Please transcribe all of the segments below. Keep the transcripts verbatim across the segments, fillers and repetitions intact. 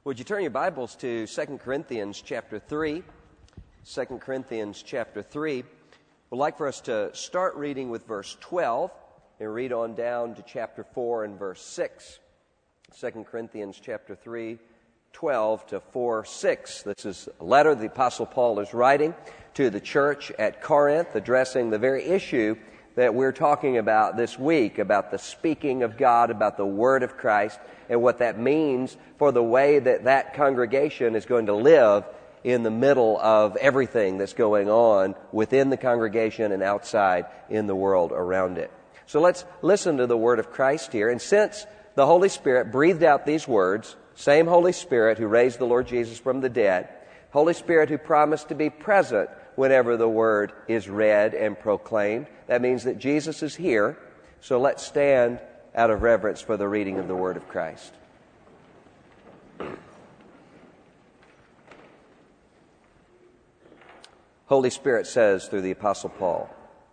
Would you turn your Bibles to Second Corinthians chapter three? Second Corinthians chapter three. We'd like for us to start reading with verse twelve and read on down to chapter four and verse six. Second Corinthians chapter three, twelve to four, six. This is a letter the Apostle Paul is writing to the church at Corinth, addressing the very issue that we're talking about this week, about the speaking of God, about the Word of Christ, and what that means for the way that that congregation is going to live in the middle of everything that's going on within the congregation and outside in the world around it. So let's listen to the Word of Christ here. And since the Holy Spirit breathed out these words, same Holy Spirit who raised the Lord Jesus from the dead, Holy Spirit who promised to be present whenever the Word is read and proclaimed, that means that Jesus is here. So let's stand out of reverence for the reading of the Word of Christ. Holy Spirit says through the Apostle Paul,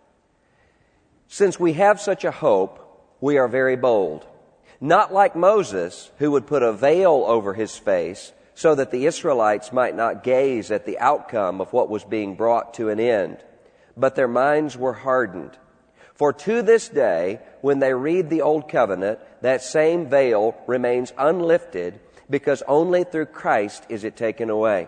"Since we have such a hope, we are very bold. Not like Moses, who would put a veil over his face so that the Israelites might not gaze at the outcome of what was being brought to an end. But their minds were hardened. For to this day, when they read the Old Covenant, that same veil remains unlifted, because only through Christ is it taken away.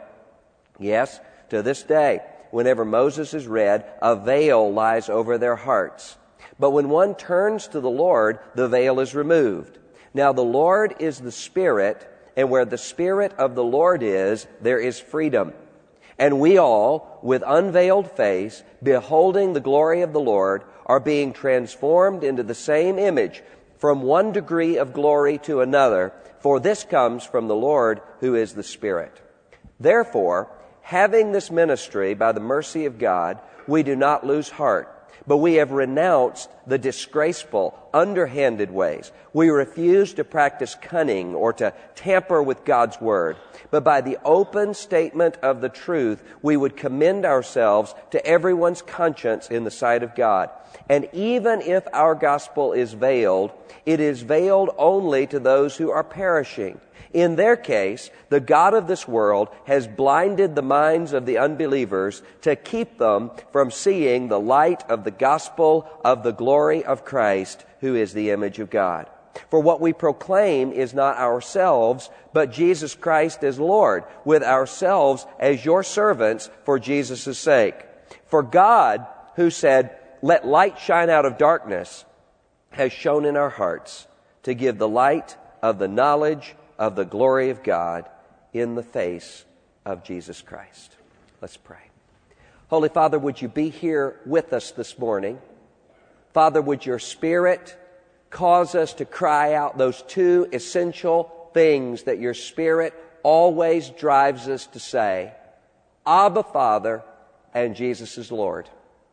Yes, to this day, whenever Moses is read, a veil lies over their hearts. But when one turns to the Lord, the veil is removed. Now the Lord is the Spirit, and where the Spirit of the Lord is, there is freedom. And we all, with unveiled face, beholding the glory of the Lord, are being transformed into the same image from one degree of glory to another, for this comes from the Lord who is the Spirit. Therefore, having this ministry by the mercy of God, we do not lose heart, but we have renounced the disgraceful, underhanded ways. We refuse to practice cunning or to tamper with God's Word. But by the open statement of the truth, we would commend ourselves to everyone's conscience in the sight of God. And even if our gospel is veiled, it is veiled only to those who are perishing. In their case, the God of this world has blinded the minds of the unbelievers to keep them from seeing the light of the gospel of the glory of Christ, who is the image of God. For what we proclaim is not ourselves, but Jesus Christ as Lord, with ourselves as your servants for Jesus' sake. For God, who said, 'Let light shine out of darkness,' has shone in our hearts to give the light of the knowledge of the glory of God in the face of Jesus Christ." Let's pray. Holy Father, would you be here with us this morning? Father, would your Spirit cause us to cry out those two essential things that your Spirit always drives us to say, Abba, Father, and Jesus is Lord.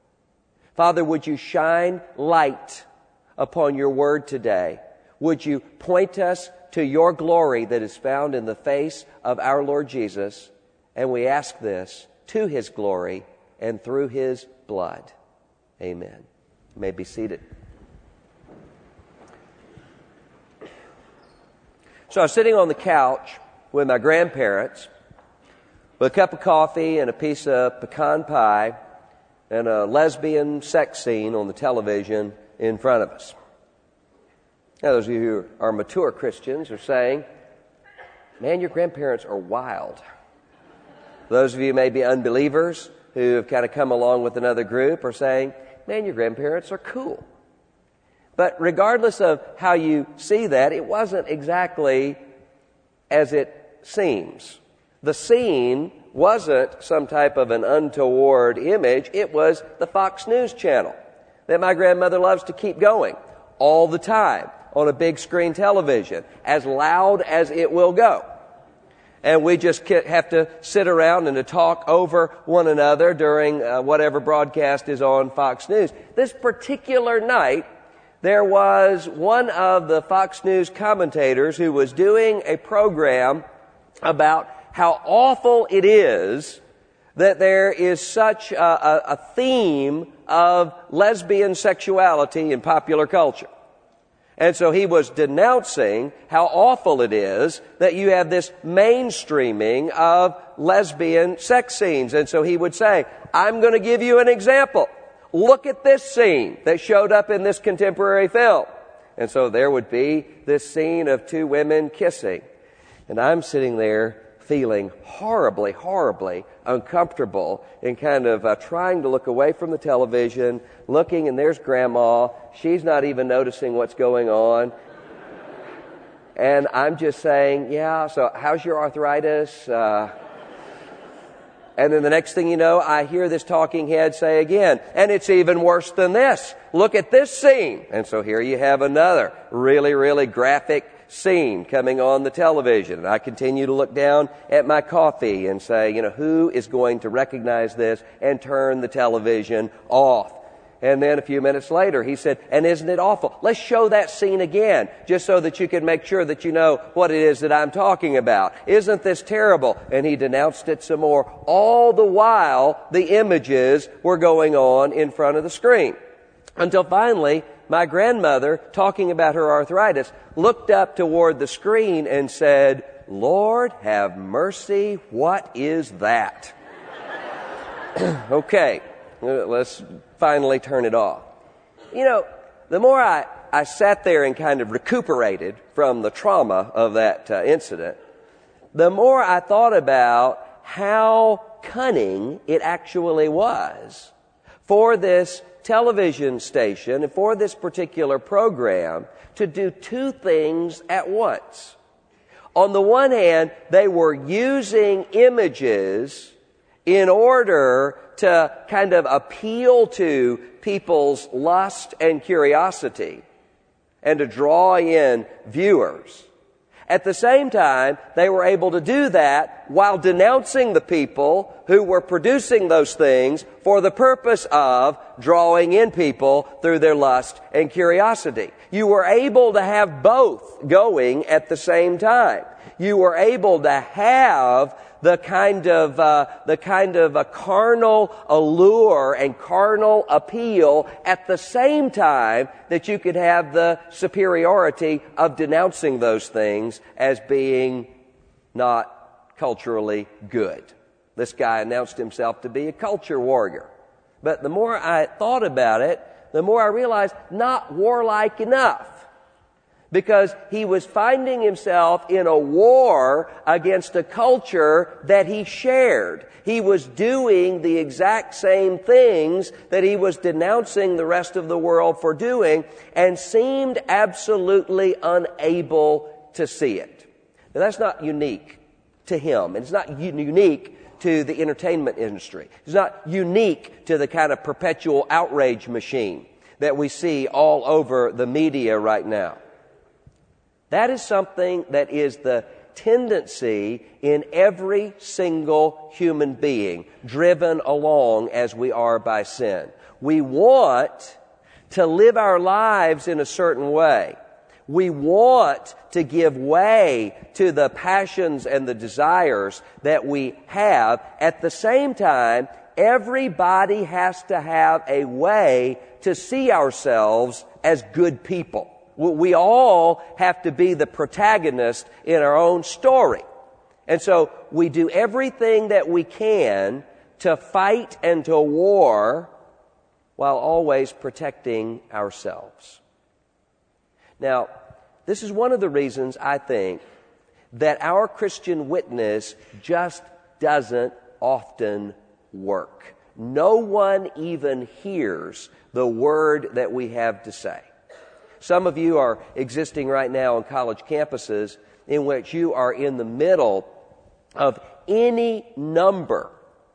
Father, would you shine light upon your word today? Would you point us to your glory that is found in the face of our Lord Jesus? And we ask this to his glory and through his blood. Amen. You may be seated. So I was sitting on the couch with my grandparents with a cup of coffee and a piece of pecan pie and a lesbian sex scene on the television in front of us. Now, those of you who are mature Christians are saying, man, your grandparents are wild. Those of you who may be unbelievers who have kind of come along with another group are saying, man, your grandparents are cool. But regardless of how you see that, it wasn't exactly as it seems. The scene wasn't some type of an untoward image. It was the Fox News channel that my grandmother loves to keep going all the time on a big screen television, as loud as it will go. And we just have to sit around and to talk over one another during uh, whatever broadcast is on Fox News. This particular night, there was one of the Fox News commentators who was doing a program about how awful it is that there is such a, a, a theme of lesbian sexuality in popular culture. And so he was denouncing how awful it is that you have this mainstreaming of lesbian sex scenes. And so he would say, I'm going to give you an example. Look at this scene that showed up in this contemporary film. And so there would be this scene of two women kissing. And I'm sitting there feeling horribly, horribly uncomfortable and kind of uh, trying to look away from the television, looking, and there's Grandma. She's not even noticing what's going on. And I'm just saying, yeah, so how's your arthritis? Uh, and then the next thing you know, I hear this talking head say again, and it's even worse than this. Look at this scene. And so here you have another really, really graphic scene coming on the television. And I continue to look down at my coffee and say, you know, who is going to recognize this and turn the television off? And then a few minutes later, he said, and isn't it awful? Let's show that scene again, just so that you can make sure that you know what it is that I'm talking about. Isn't this terrible? And he denounced it some more. All the while, the images were going on in front of the screen. Until finally, my grandmother, talking about her arthritis, looked up toward the screen and said, Lord, have mercy, what is that? Okay, let's finally turn it off. You know, the more I, I sat there and kind of recuperated from the trauma of that uh, incident, the more I thought about how cunning it actually was for this television station and for this particular program to do two things at once. On the one hand, they were using images in order to kind of appeal to people's lust and curiosity and to draw in viewers. At the same time, they were able to do that while denouncing the people who were producing those things for the purpose of drawing in people through their lust and curiosity. You were able to have both going at the same time. You were able to have the kind of uh, the kind of a carnal allure and carnal appeal at the same time that you could have the superiority of denouncing those things as being not culturally good. This guy announced himself to be a culture warrior. But the more I thought about it, the more I realized not warlike enough. Because he was finding himself in a war against a culture that he shared. He was doing the exact same things that he was denouncing the rest of the world for doing and seemed absolutely unable to see it. Now, that's not unique to him. It's not unique to the entertainment industry. It's not unique to the kind of perpetual outrage machine that we see all over the media right now. That is something that is the tendency in every single human being, driven along as we are by sin. We want to live our lives in a certain way. We want to give way to the passions and the desires that we have. At the same time, everybody has to have a way to see ourselves as good people. We all have to be the protagonist in our own story. And so we do everything that we can to fight and to war while always protecting ourselves. Now, this is one of the reasons I think that our Christian witness just doesn't often work. No one even hears the word that we have to say. Some of you are existing right now on college campuses in which you are in the middle of any number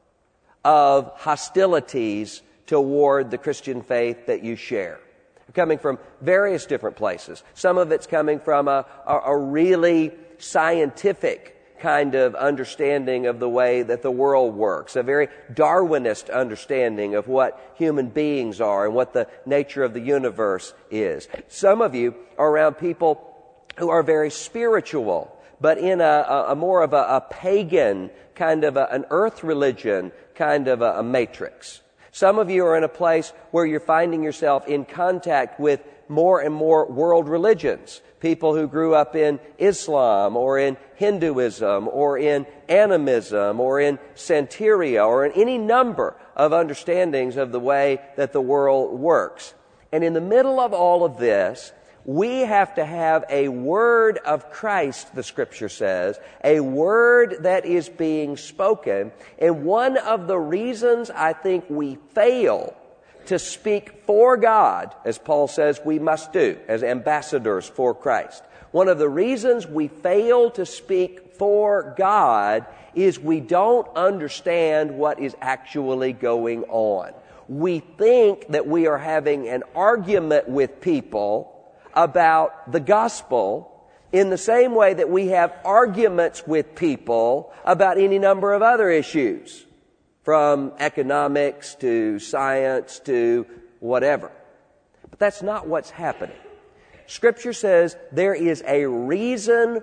of hostilities toward the Christian faith that you share. Coming from various different places. Some of it's coming from a, a, a really scientific kind of understanding of the way that the world works, a very Darwinist understanding of what human beings are and what the nature of the universe is. Some of you are around people who are very spiritual, but in a, a, a more of a, a pagan kind of a, an earth religion kind of a, a matrix. Some of you are in a place where you're finding yourself in contact with more and more world religions. People who grew up in Islam or in Hinduism or in animism or in Santeria or in any number of understandings of the way that the world works. And in the middle of all of this, we have to have a word of Christ, the Scripture says, a word that is being spoken. And one of the reasons I think we fail to speak for God, as Paul says we must do as ambassadors for Christ, one of the reasons we fail to speak for God is we don't understand what is actually going on. We think that we are having an argument with people about the gospel in the same way that we have arguments with people about any number of other issues, from economics to science to whatever. But that's not what's happening. Scripture says there is a reason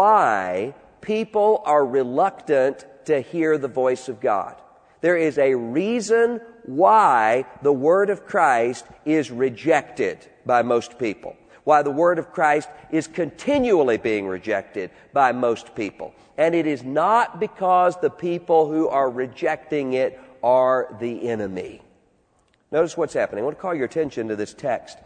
why people are reluctant to hear the voice of God. There is a reason why the word of Christ is rejected by most people. Why the word of Christ is continually being rejected by most people. And it is not because the people who are rejecting it are the enemy. Notice what's happening. I want to call your attention to this text.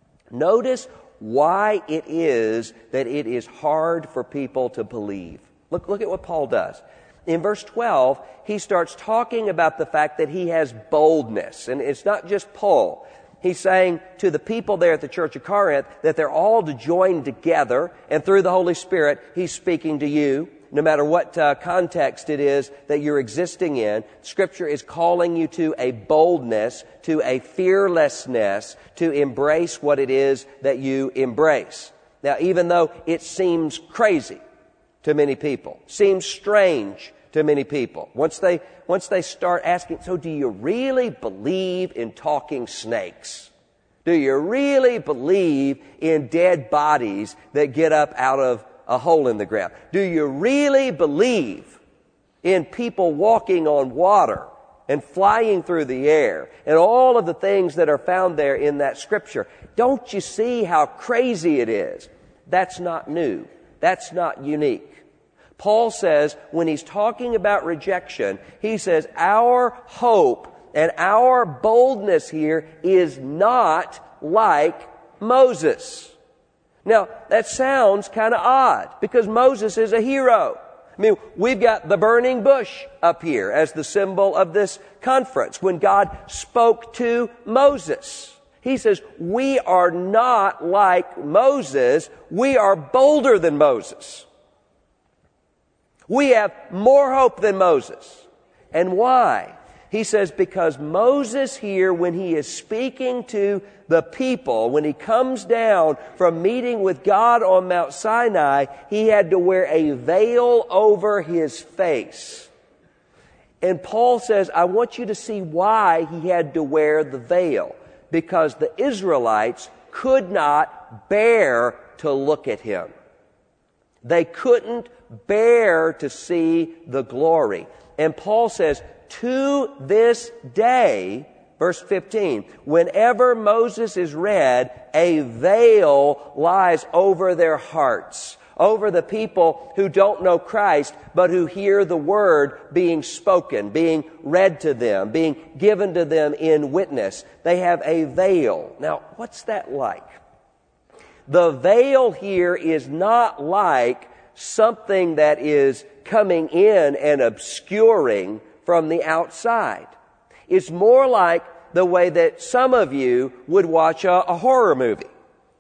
Notice why it is that it is hard for people to believe. Look, look at what Paul does. In verse twelve, he starts talking about the fact that he has boldness. And it's not just Paul. He's saying to the people there at the church of Corinth that they're all to join together, and through the Holy Spirit, he's speaking to you. No matter what uh, context it is that you're existing in, Scripture is calling you to a boldness, to a fearlessness, to embrace what it is that you embrace. Now, even though it seems crazy to many people, seems strange to many people, once they once they start asking, so do you really believe in talking snakes? Do you really believe in dead bodies that get up out of a hole in the ground? Do you really believe in people walking on water and flying through the air and all of the things that are found there in that Scripture? Don't you see how crazy it is? That's not new. That's not unique. Paul says when he's talking about rejection, he says our hope and our boldness here is not like Moses. Now, that sounds kind of odd because Moses is a hero. I mean, we've got the burning bush up here as the symbol of this conference when God spoke to Moses. He says, we are not like Moses. We are bolder than Moses. We have more hope than Moses. And why? He says, because Moses here, when he is speaking to the people, when he comes down from meeting with God on Mount Sinai, he had to wear a veil over his face. And Paul says, I want you to see why he had to wear the veil. Because the Israelites could not bear to look at him. They couldn't bear to see the glory. And Paul says, to this day, verse fifteen, whenever Moses is read, a veil lies over their hearts, over the people who don't know Christ, but who hear the word being spoken, being read to them, being given to them in witness. They have a veil. Now, what's that like? The veil here is not like something that is coming in and obscuring from the outside. It's more like the way that some of you would watch a, a horror movie.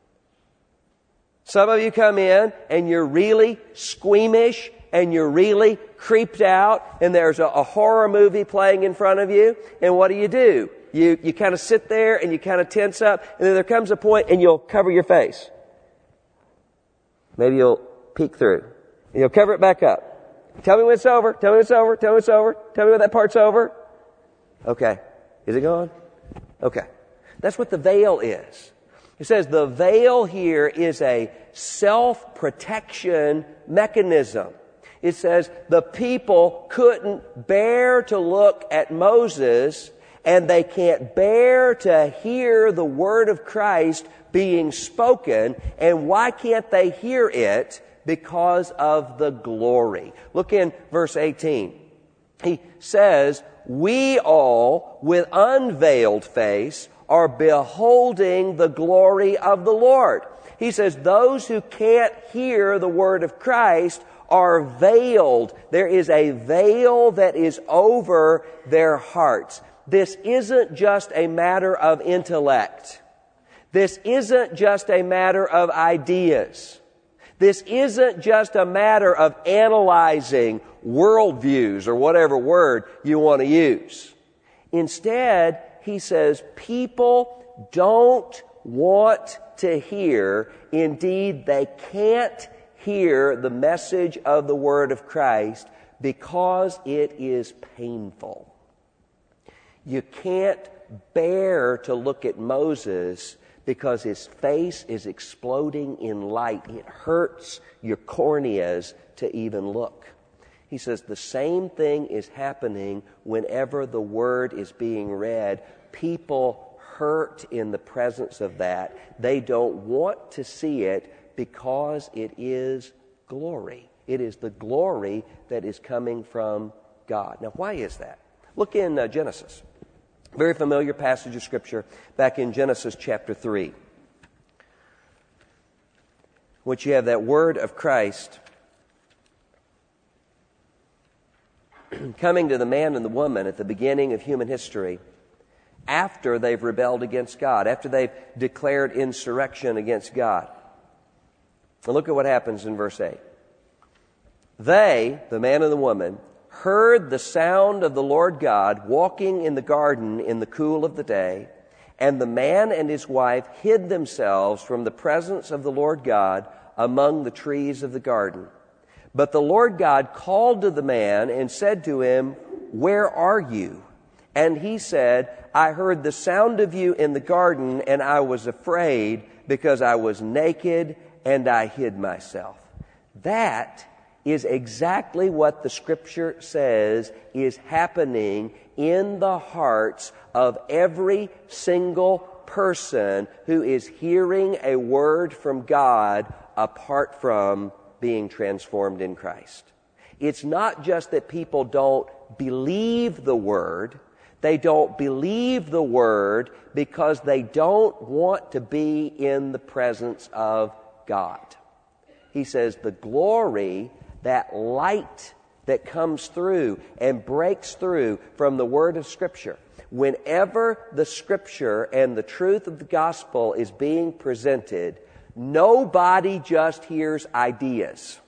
Some of you come in and you're really squeamish and you're really creeped out and there's a, a horror movie playing in front of you. And what do you do? You, you kind of sit there and you kind of tense up, and then there comes a point and you'll cover your face. Maybe you'll peek through. And you'll cover it back up. Tell me when it's over. Tell me when it's over. Tell me when it's over. Tell me when that part's over. Okay. Is it gone? Okay. That's what the veil is. It says the veil here is a self-protection mechanism. It says the people couldn't bear to look at Moses, and they can't bear to hear the word of Christ being spoken. And why can't they hear it? Because of the glory. Look in verse eighteen. He says, we all with unveiled face are beholding the glory of the Lord. He says those who can't hear the word of Christ are veiled. There is a veil that is over their hearts. This isn't just a matter of intellect. This isn't just a matter of ideas. This isn't just a matter of analyzing worldviews or whatever word you want to use. Instead, he says, people don't want to hear. Indeed, they can't hear the message of the word of Christ because it is painful. You can't bear to look at Moses because his face is exploding in light. It hurts your corneas to even look. He says the same thing is happening whenever the word is being read. People hurt in the presence of that. They don't want to see it because it is glory. It is the glory that is coming from God. Now, why is that? Look in uh, Genesis. Very familiar passage of Scripture back in Genesis chapter three, which you have that word of Christ coming to the man and the woman at the beginning of human history after they've rebelled against God, after they've declared insurrection against God. And look at what happens in verse eight. They, the man and the woman, heard the sound of the Lord God walking in the garden in the cool of the day, and the man and his wife hid themselves from the presence of the Lord God among the trees of the garden. But the Lord God called to the man and said to him, "Where are you?" And he said, "I heard the sound of you in the garden, and I was afraid because I was naked and I hid myself." That is exactly what the Scripture says is happening in the hearts of every single person who is hearing a word from God apart from being transformed in Christ. It's not just that people don't believe the word. They don't believe the word because they don't want to be in the presence of God. He says the glory, that light that comes through and breaks through from the word of Scripture, whenever the Scripture and the truth of the gospel is being presented, nobody just hears ideas.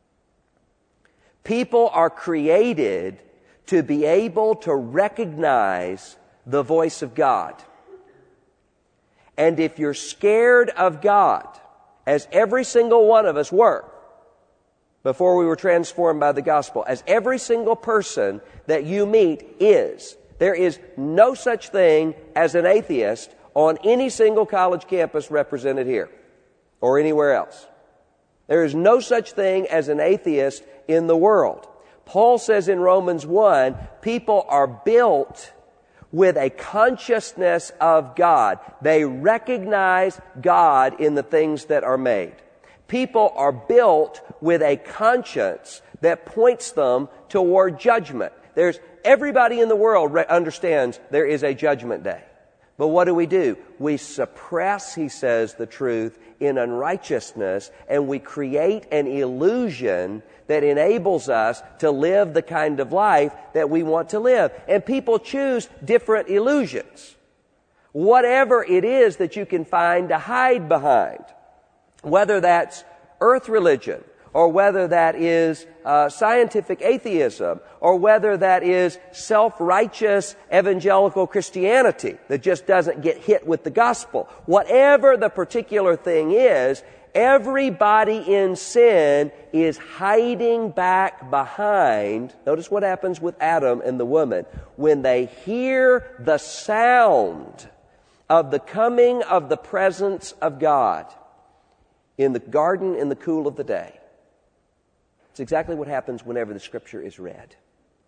People are created to be able to recognize the voice of God. And if you're scared of God, as every single one of us were before we were transformed by the gospel, as every single person that you meet is, there is no such thing as an atheist on any single college campus represented here or anywhere else. There is no such thing as an atheist in the world. Paul says in Romans one, people are built with a consciousness of God. They recognize God in the things that are made. People are built with a conscience that points them toward judgment. There's everybody in the world re- understands there is a judgment day. But what do we do? We suppress, he says, the truth in unrighteousness, and we create an illusion that enables us to live the kind of life that we want to live. And people choose different illusions. Whatever it is that you can find to hide behind, whether that's earth religion, or whether that is uh, scientific atheism, or whether that is self-righteous evangelical Christianity that just doesn't get hit with the gospel. Whatever the particular thing is, everybody in sin is hiding back behind. Notice what happens with Adam and the woman. When they hear the sound of the coming of the presence of God in the garden in the cool of the day, it's exactly what happens whenever the Scripture is read.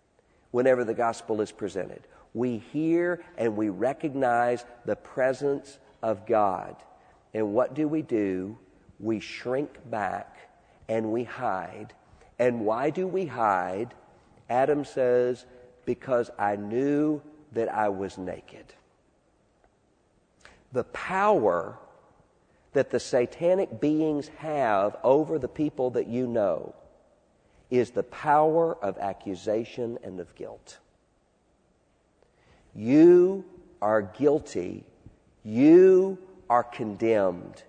whenever the gospel is presented. We hear and we recognize the presence of God. And what do we do? We shrink back and we hide. And why do we hide? Adam says, because I knew that I was naked. The power that the satanic beings have over the people that you know is the power of accusation and of guilt. You are guilty. You are condemned.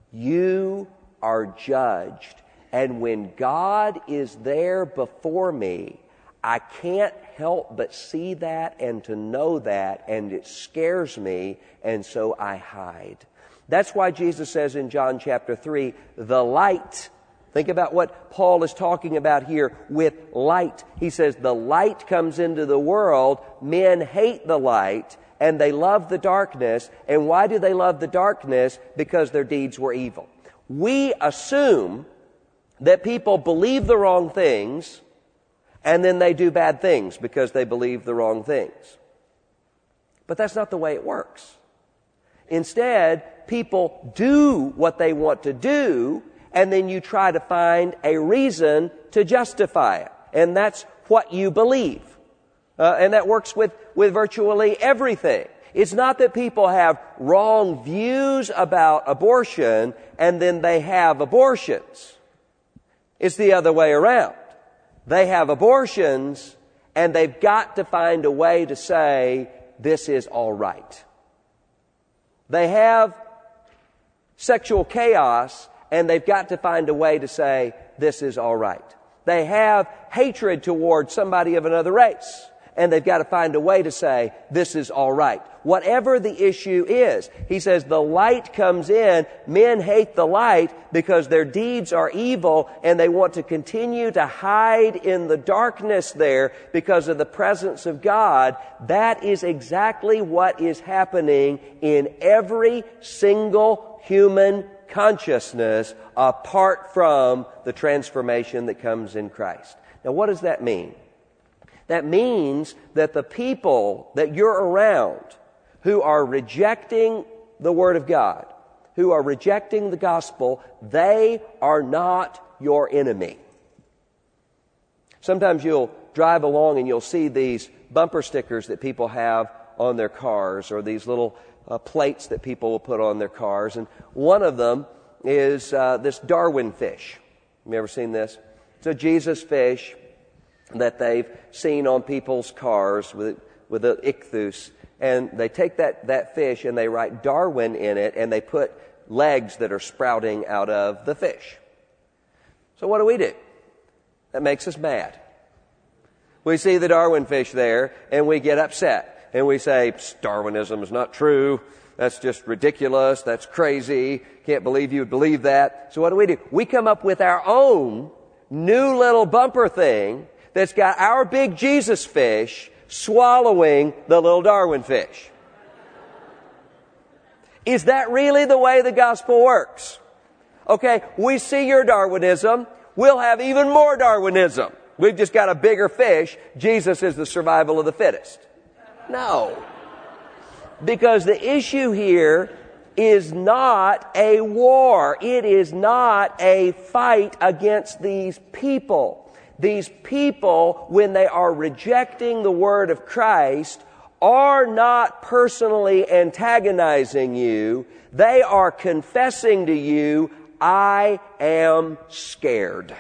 You are judged. And when God is there before me, I can't help but see that and to know that, and it scares me, and so I hide. That's why Jesus says in John chapter three, the light. Think about what Paul is talking about here with light. He says the light comes into the world. Men hate the light and they love the darkness. And why do they love the darkness? Because their deeds were evil. We assume that people believe the wrong things and then they do bad things because they believe the wrong things. But that's not the way it works. Instead, people do what they want to do, and then you try to find a reason to justify it. And that's what you believe. Uh, and that works with, with virtually everything. It's not that people have wrong views about abortion and then they have abortions. It's the other way around. They have abortions and they've got to find a way to say, this is all right. They have sexual chaos and they've got to find a way to say, this is all right. They have hatred towards somebody of another race, and they've got to find a way to say, this is all right. Whatever the issue is, he says the light comes in. Men hate the light because their deeds are evil, and they want to continue to hide in the darkness there because of the presence of God. That is exactly what is happening in every single human consciousness apart from the transformation that comes in Christ. Now, what does that mean? That means that the people that you're around who are rejecting the Word of God, who are rejecting the gospel, they are not your enemy. Sometimes you'll drive along and you'll see these bumper stickers that people have on their cars, or these little uh, plates that people will put on their cars. And one of them is uh, this Darwin fish. Have you ever seen this? It's a Jesus fish that they've seen on people's cars with with an ichthus, and they take that, that fish and they write Darwin in it, and they put legs that are sprouting out of the fish. So what do we do? That makes us mad. We see the Darwin fish there, and we get upset, and we say, Darwinism is not true. That's just ridiculous. That's crazy. Can't believe you would believe that. So what do we do? We come up with our own new little bumper thing that's got our big Jesus fish swallowing the little Darwin fish. Is that really the way the gospel works? Okay, we see your Darwinism. We'll have even more Darwinism. We've just got a bigger fish. Jesus is the survival of the fittest. No. Because the issue here is not a war. It is not a fight against these people. These people, when they are rejecting the word of Christ, are not personally antagonizing you. They are confessing to you, I am scared.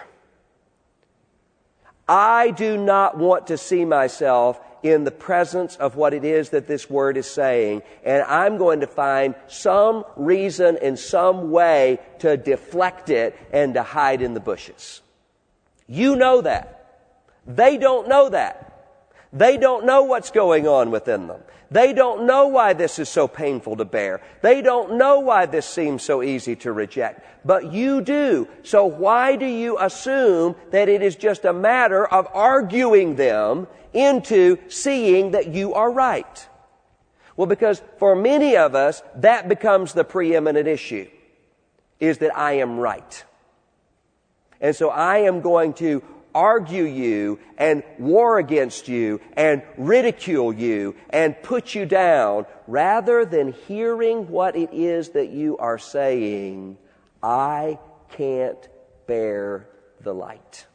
I do not want to see myself in the presence of what it is that this word is saying, and I'm going to find some reason in some way to deflect it and to hide in the bushes. You know that. They don't know that. They don't know what's going on within them. They don't know why this is so painful to bear. They don't know why this seems so easy to reject. But you do. So why do you assume that it is just a matter of arguing them into seeing that you are right? Well, because for many of us, that becomes the preeminent issue, is that I am right. And so I am going to argue you and war against you and ridicule you and put you down, rather than hearing what it is that you are saying. I can't bear the light.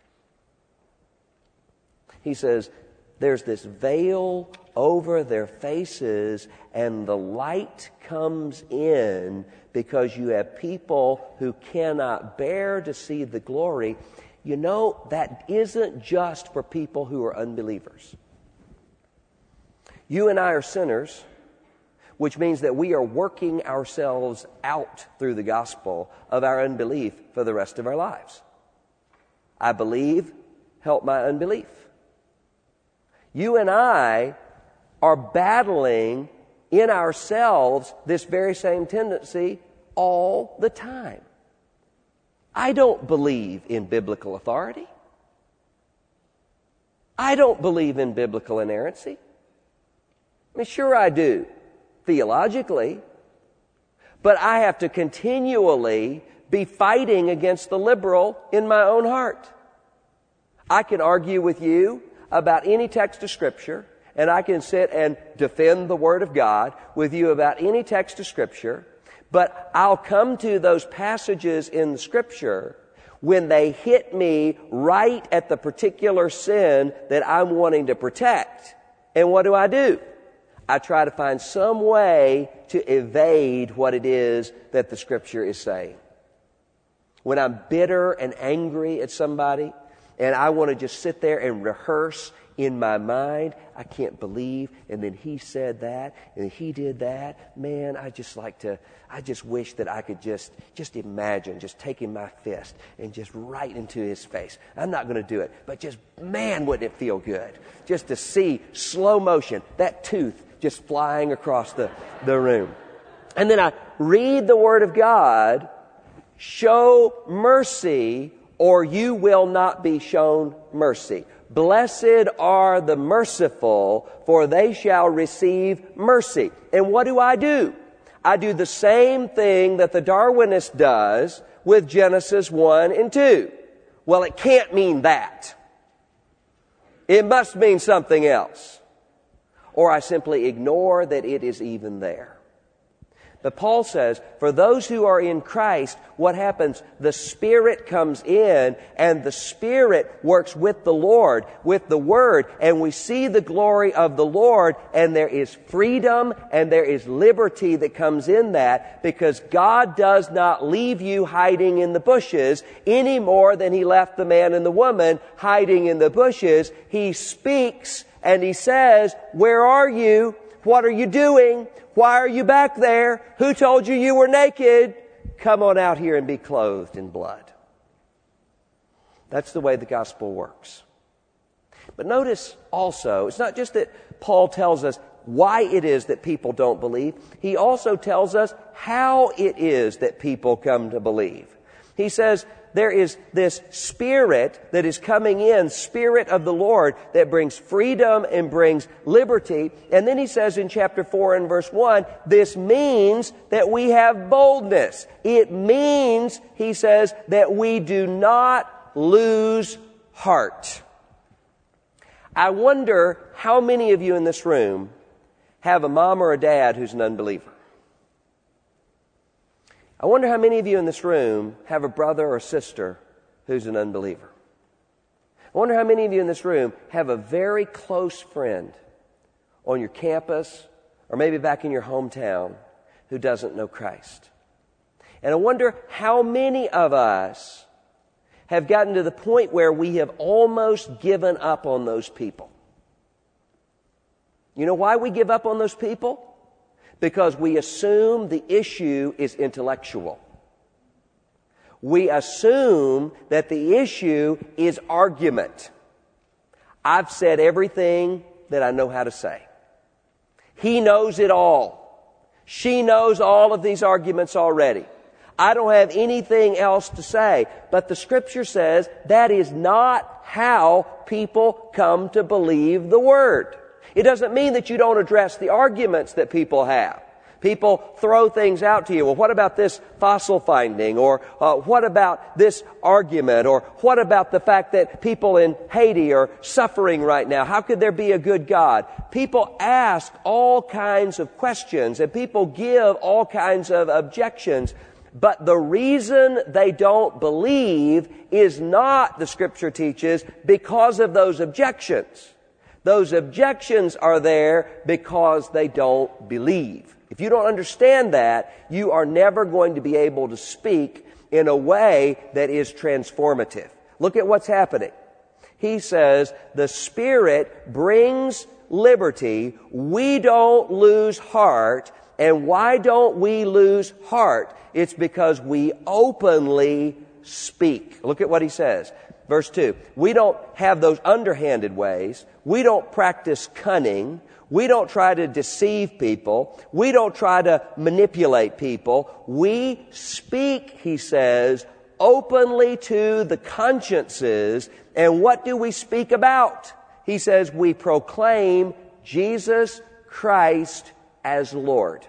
He says, there's this veil over their faces, and the light comes in because you have people who cannot bear to see the glory. You know, that isn't just for people who are unbelievers. You and I are sinners, which means that we are working ourselves out through the gospel of our unbelief for the rest of our lives. I believe, help my unbelief. You and I are battling in ourselves this very same tendency all the time. I don't believe in biblical authority. I don't believe in biblical inerrancy. I mean, sure I do, theologically, but I have to continually be fighting against the liberal in my own heart. I can argue with you about any text of Scripture, and I can sit and defend the Word of God with you about any text of Scripture, but I'll come to those passages in the Scripture when they hit me right at the particular sin that I'm wanting to protect. And what do I do? I try to find some way to evade what it is that the Scripture is saying. When I'm bitter and angry at somebody, and I want to just sit there and rehearse in my mind, I can't believe, and then he said that, and he did that. Man, I just like to, I just wish that I could just, just imagine just taking my fist and just right into his face. I'm not going to do it, but just, man, wouldn't it feel good just to see slow motion, that tooth just flying across the, the room. And then I read the Word of God, show mercy, or you will not be shown mercy. Blessed are the merciful, for they shall receive mercy. And what do I do? I do the same thing that the Darwinist does with Genesis one and two. Well, it can't mean that. It must mean something else. Or I simply ignore that it is even there. But Paul says, for those who are in Christ, what happens? The Spirit comes in, and the Spirit works with the Lord, with the Word, and we see the glory of the Lord, and there is freedom and there is liberty that comes in that, because God does not leave you hiding in the bushes any more than He left the man and the woman hiding in the bushes. He speaks and He says, where are you? What are you doing? Why are you back there? Who told you you were naked? Come on out here and be clothed in blood. That's the way the gospel works. But notice also, it's not just that Paul tells us why it is that people don't believe. He also tells us how it is that people come to believe. He says, there is this Spirit that is coming in, Spirit of the Lord, that brings freedom and brings liberty. And then he says in chapter four and verse one, this means that we have boldness. It means, he says, that we do not lose heart. I wonder how many of you in this room have a mom or a dad who's an unbeliever. I wonder how many of you in this room have a brother or sister who's an unbeliever. I wonder how many of you in this room have a very close friend on your campus or maybe back in your hometown who doesn't know Christ. And I wonder how many of us have gotten to the point where we have almost given up on those people. You know why we give up on those people? Because we assume the issue is intellectual. We assume that the issue is argument. I've said everything that I know how to say. He knows it all. She knows all of these arguments already. I don't have anything else to say. But the Scripture says that is not how people come to believe the Word. It doesn't mean that you don't address the arguments that people have. People throw things out to you. Well, what about this fossil finding? Or uh, what about this argument? Or what about the fact that people in Haiti are suffering right now? How could there be a good God? People ask all kinds of questions, and people give all kinds of objections. But the reason they don't believe is not, the Scripture teaches, because of those objections. Those objections are there because they don't believe. If you don't understand that, you are never going to be able to speak in a way that is transformative. Look at what's happening. He says, the Spirit brings liberty. We don't lose heart. And why don't we lose heart? It's because we openly speak. Look at what he says. Verse two. We don't have those underhanded ways. We don't practice cunning. We don't try to deceive people. We don't try to manipulate people. We speak, he says, openly to the consciences. And what do we speak about? He says we proclaim Jesus Christ as Lord.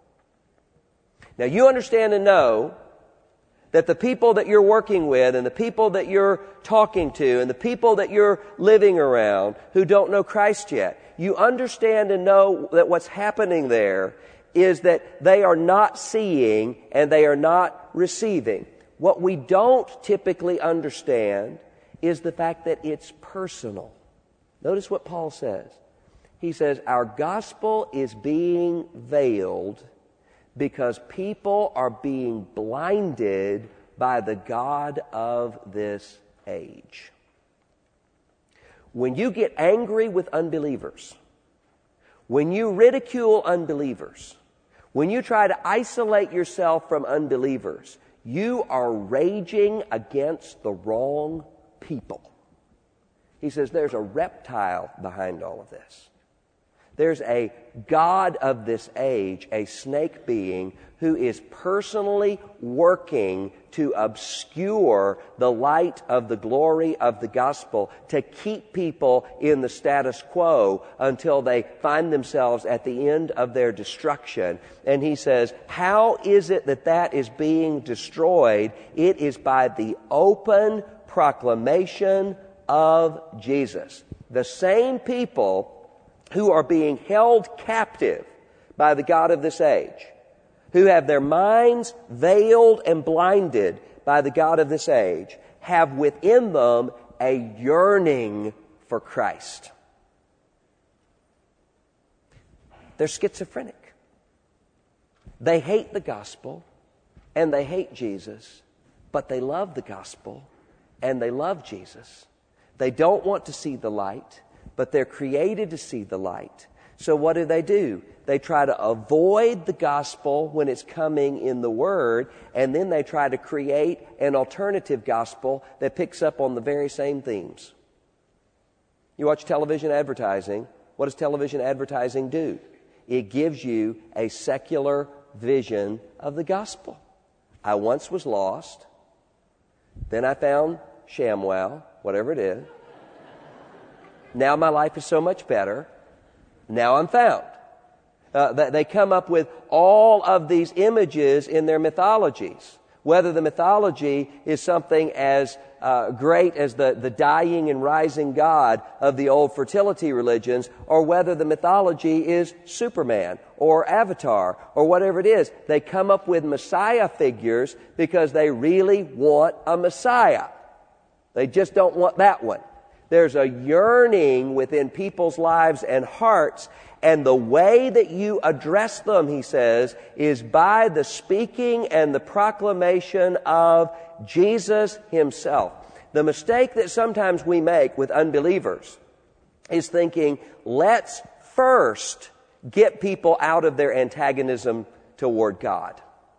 Now you understand and know that the people that you're working with and the people that you're talking to and the people that you're living around who don't know Christ yet, you understand and know that what's happening there is that they are not seeing and they are not receiving. What we don't typically understand is the fact that it's personal. Notice what Paul says. He says, our gospel is being veiled because people are being blinded by the god of this age. When you get angry with unbelievers, when you ridicule unbelievers, when you try to isolate yourself from unbelievers, you are raging against the wrong people. He says there's a reptile behind all of this. There's a god of this age, a snake being, who is personally working to obscure the light of the glory of the gospel, to keep people in the status quo until they find themselves at the end of their destruction. And he says, how is it that that is being destroyed? It is by the open proclamation of Jesus. The same people who are being held captive by the god of this age, who have their minds veiled and blinded by the god of this age, have within them a yearning for Christ. They're schizophrenic. They hate the gospel and they hate Jesus, but they love the gospel and they love Jesus. They don't want to see the light, but they're created to see the light. So what do they do? They try to avoid the gospel when it's coming in the Word, and then they try to create an alternative gospel that picks up on the very same themes. You watch television advertising. What does television advertising do? It gives you a secular vision of the gospel. I once was lost. Then I found ShamWow, whatever it is. Now my life is so much better. Now I'm found. Uh, they come up with all of these images in their mythologies. Whether the mythology is something as uh, great as the, the dying and rising God of the old fertility religions, or whether the mythology is Superman or Avatar or whatever it is. They come up with Messiah figures because they really want a Messiah. They just don't want that one. There's a yearning within people's lives and hearts, and the way that you address them, he says, is by the speaking and the proclamation of Jesus himself. The mistake that sometimes we make with unbelievers is thinking, let's first get people out of their antagonism toward God.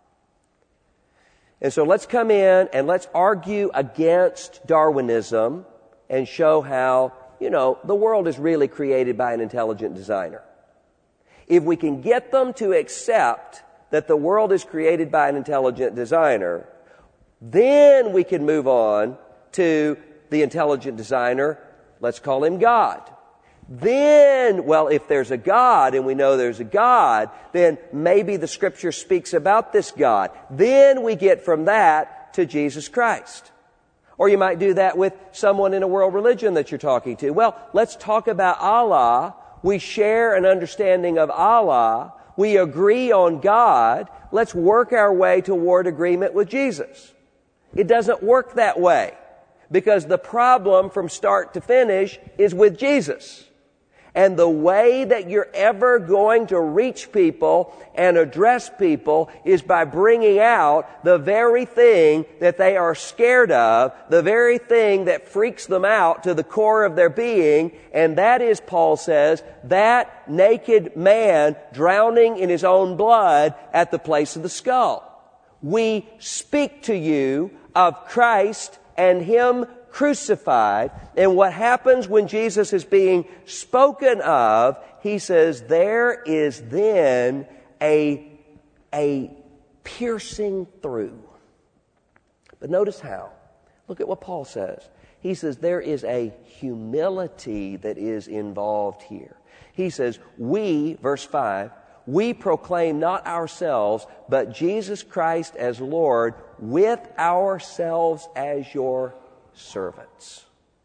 And so let's come in and let's argue against Darwinism and show how, you know, the world is really created by an intelligent designer. If we can get them to accept that the world is created by an intelligent designer, then we can move on to the intelligent designer, let's call him God. Then, well, if there's a God, and we know there's a God, then maybe the Scripture speaks about this God. Then we get from that to Jesus Christ. Or you might do that with someone in a world religion that you're talking to. Well, let's talk about Allah. We share an understanding of Allah. We agree on God. Let's work our way toward agreement with Jesus. It doesn't work that way, because the problem from start to finish is with Jesus. And the way that you're ever going to reach people and address people is by bringing out the very thing that they are scared of, the very thing that freaks them out to the core of their being, and that is, Paul says, that naked man drowning in his own blood at the place of the skull. We speak to you of Christ and Him crucified. And what happens when Jesus is being spoken of, he says, there is then a, a piercing through. But notice how. Look at what Paul says. He says there is a humility that is involved here. He says, we, verse five, we proclaim not ourselves, but Jesus Christ as Lord, with ourselves as your servants.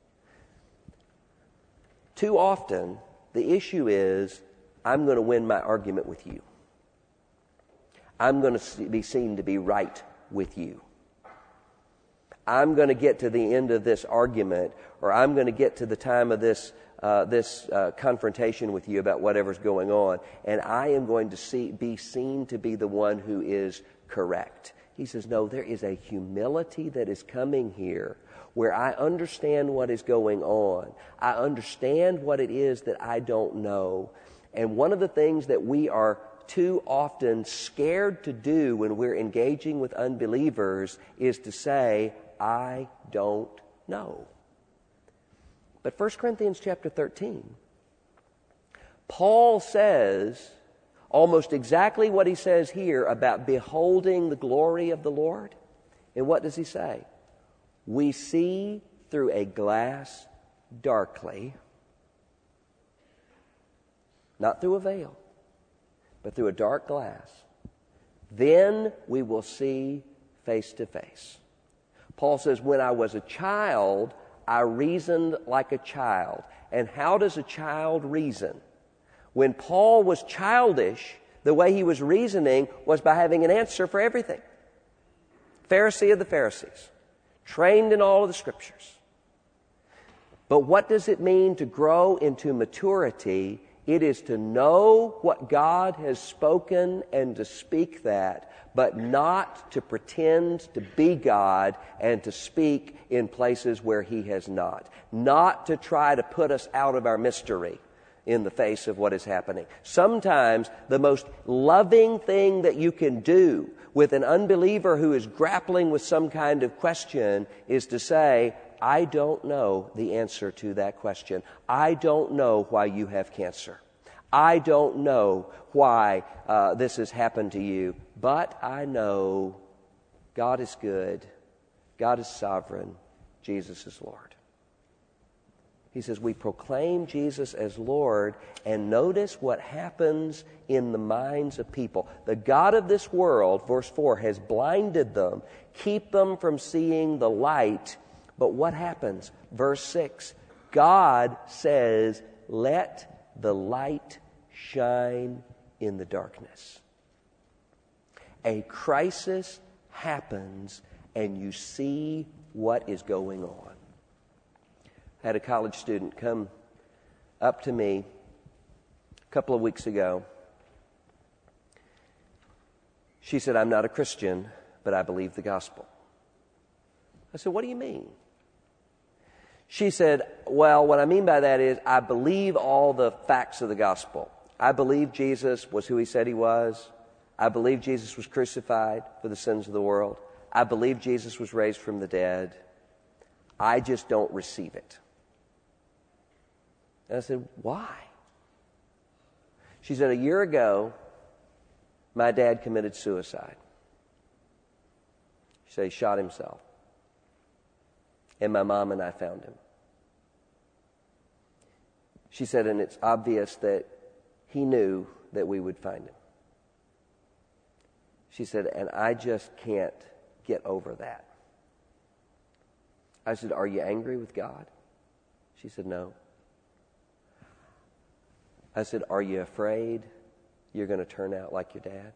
Too often, the issue is, I'm going to win my argument with you. I'm going to be seen to be right with you. I'm going to get to the end of this argument, or I'm going to get to the time of this uh, this uh, confrontation with you about whatever's going on, and I am going to see, be seen to be the one who is correct. He says, no, there is a humility that is coming here where I understand what is going on. I understand what it is that I don't know. And one of the things that we are too often scared to do when we're engaging with unbelievers is to say, I don't know. But First Corinthians chapter thirteen, Paul says almost exactly what he says here about beholding the glory of the Lord. And what does he say? We see through a glass darkly, not through a veil, but through a dark glass. Then we will see face to face. Paul says, when I was a child, I reasoned like a child. And how does a child reason? When Paul was childish, the way he was reasoning was by having an answer for everything. Pharisee of the Pharisees, trained in all of the Scriptures. But what does it mean to grow into maturity? It is to know what God has spoken and to speak that, but not to pretend to be God and to speak in places where He has not. Not to try to put us out of our mystery in the face of what is happening. Sometimes the most loving thing that you can do with an unbeliever who is grappling with some kind of question is to say, I don't know the answer to that question. I don't know why you have cancer. I don't know why uh, this has happened to you, but I know God is good, God is sovereign, Jesus is Lord. He says we proclaim Jesus as Lord, and notice what happens in the minds of people. The God of this world, verse four, has blinded them, keep them from seeing the light. But what happens? Verse six, God says, let the light shine in the darkness. A crisis happens and you see what is going on. I had a college student come up to me a couple of weeks ago. She said, I'm not a Christian, but I believe the gospel. I said, what do you mean? She said, well, what I mean by that is I believe all the facts of the gospel. I believe Jesus was who He said He was. I believe Jesus was crucified for the sins of the world. I believe Jesus was raised from the dead. I just don't receive it. And I said, why? She said, a year ago, my dad committed suicide. She said he shot himself. And my mom and I found him. She said, and it's obvious that he knew that we would find him. She said, and I just can't get over that. I said, are you angry with God? She said, no. I said, are you afraid you're going to turn out like your dad?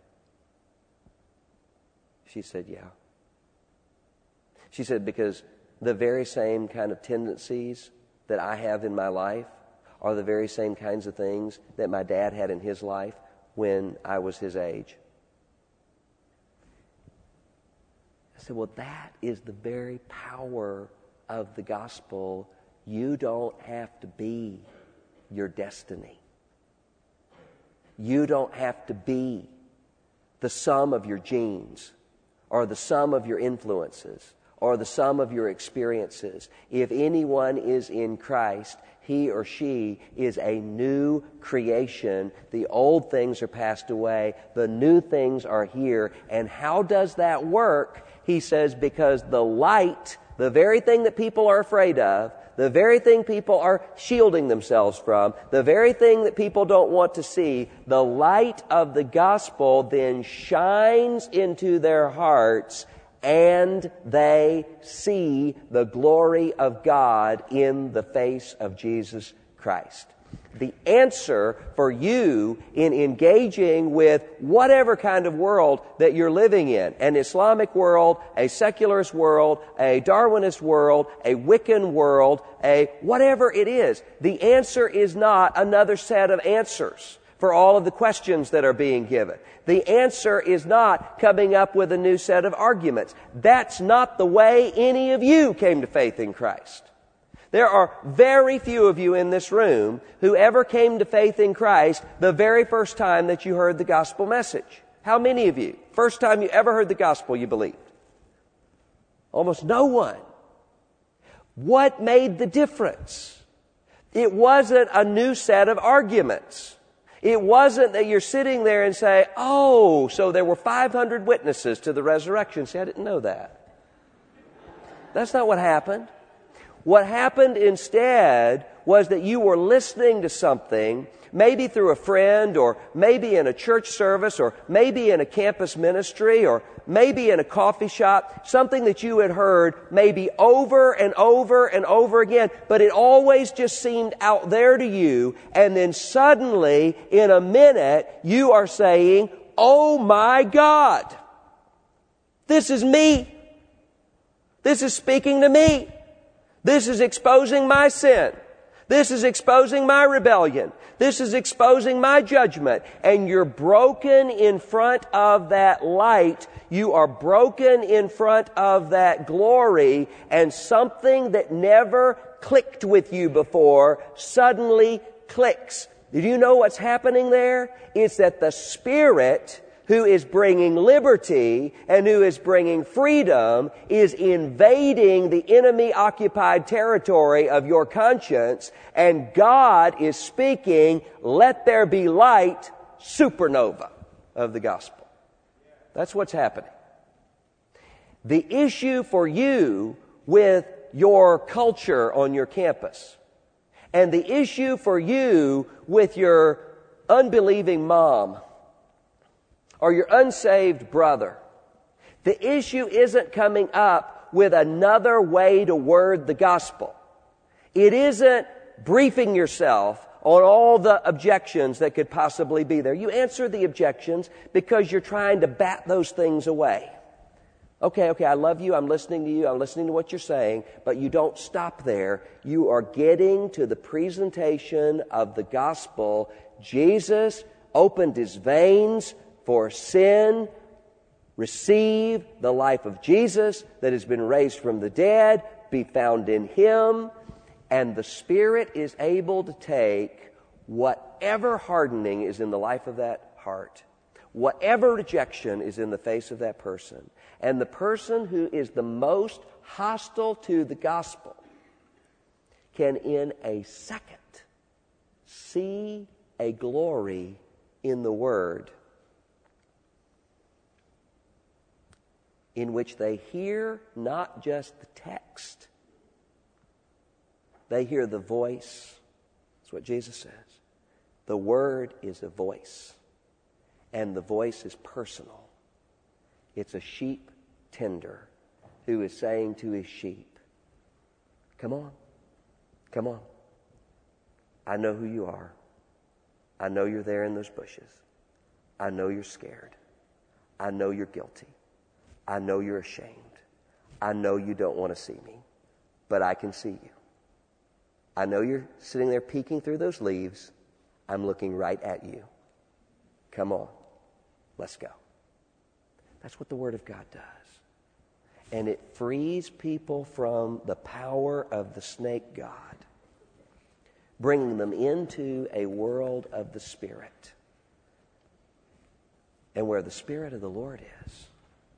She said, yeah. She said, because the very same kind of tendencies that I have in my life are the very same kinds of things that my dad had in his life when I was his age. I said, well, that is the very power of the gospel. You don't have to be your destiny. You don't have to be the sum of your genes or the sum of your influences or the sum of your experiences. If anyone is in Christ, he or she is a new creation. The old things are passed away. The new things are here. And how does that work? He says, because the light, the very thing that people are afraid of, the very thing people are shielding themselves from, the very thing that people don't want to see, the light of the gospel then shines into their hearts, and they see the glory of God in the face of Jesus Christ. The answer for you in engaging with whatever kind of world that you're living in, an Islamic world, a secularist world, a Darwinist world, a Wiccan world, a whatever it is, the answer is not another set of answers for all of the questions that are being given. The answer is not coming up with a new set of arguments. That's not the way any of you came to faith in Christ. There are very few of you in this room who ever came to faith in Christ the very first time that you heard the gospel message. How many of you? First time you ever heard the gospel, you believed? Almost no one. What made the difference? It wasn't a new set of arguments. It wasn't that you're sitting there and say, oh, so there were five hundred witnesses to the resurrection. See, I didn't know that. That's not what happened. What happened instead was that you were listening to something, maybe through a friend, or maybe in a church service, or maybe in a campus ministry, or maybe in a coffee shop, something that you had heard maybe over and over and over again, but it always just seemed out there to you, and then suddenly, in a minute, you are saying, oh my God, this is me. This is speaking to me. This is exposing my sin. This is exposing my rebellion. This is exposing my judgment. And you're broken in front of that light. You are broken in front of that glory. And something that never clicked with you before suddenly clicks. Do you know what's happening there? It's that the Spirit, who is bringing liberty and who is bringing freedom, is invading the enemy-occupied territory of your conscience, and God is speaking, let there be light, supernova of the gospel. That's what's happening. The issue for you with your culture on your campus, and the issue for you with your unbelieving mom, or your unsaved brother, the issue isn't coming up with another way to word the gospel. It isn't briefing yourself on all the objections that could possibly be there. You answer the objections because you're trying to bat those things away. Okay, okay, I love you, I'm listening to you, I'm listening to what you're saying, but you don't stop there. You are getting to the presentation of the gospel. Jesus opened his veins for sin. Receive the life of Jesus that has been raised from the dead. Be found in him. And the Spirit is able to take whatever hardening is in the life of that heart, whatever rejection is in the face of that person, and the person who is the most hostile to the gospel can in a second see a glory in the Word, in which they hear not just the text, they hear the voice. That's what Jesus says. The Word is a voice, and the voice is personal. It's a sheep tender who is saying to his sheep, come on, come on. I know who you are. I know you're there in those bushes. I know you're scared. I know you're guilty. I know you're ashamed. I know you don't want to see me, but I can see you. I know you're sitting there peeking through those leaves. I'm looking right at you. Come on, let's go. That's what the Word of God does. And it frees people from the power of the snake god, bringing them into a world of the Spirit. And where the Spirit of the Lord is,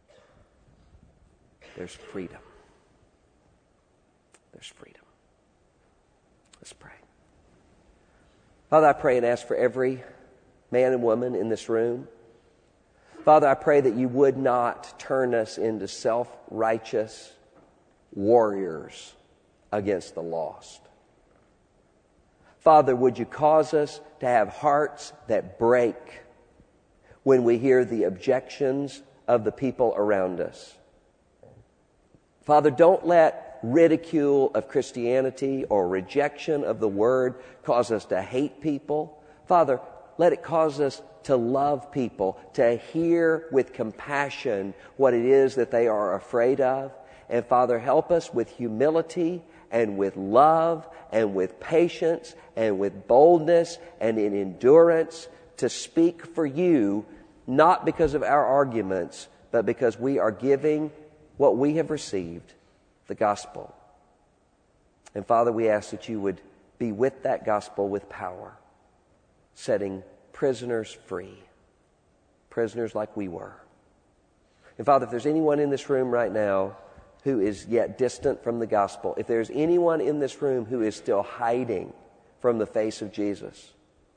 there's freedom. There's freedom. Let's pray. Father, I pray and ask for every man and woman in this room. Father, I pray that you would not turn us into self-righteous warriors against the lost. Father, would you cause us to have hearts that break when we hear the objections of the people around us. Father, don't let ridicule of Christianity or rejection of the Word cause us to hate people. Father, let it cause us to love people, to hear with compassion what it is that they are afraid of. And Father, help us with humility and with love and with patience and with boldness and in endurance to speak for you, not because of our arguments, but because we are giving what we have received, the gospel. And Father, we ask that you would be with that gospel with power, setting prisoners free, prisoners like we were. And Father, if there's anyone in this room right now who is yet distant from the gospel, if there's anyone in this room who is still hiding from the face of Jesus,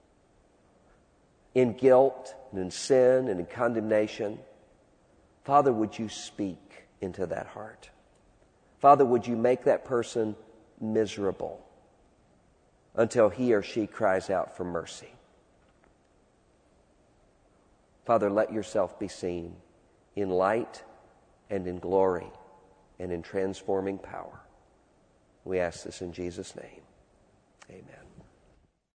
in guilt and in sin and in condemnation, Father, would you speak into that heart? Father, would you make that person miserable until he or she cries out for mercy? Father, let yourself be seen in light and in glory and in transforming power. We ask this in Jesus' name. Amen.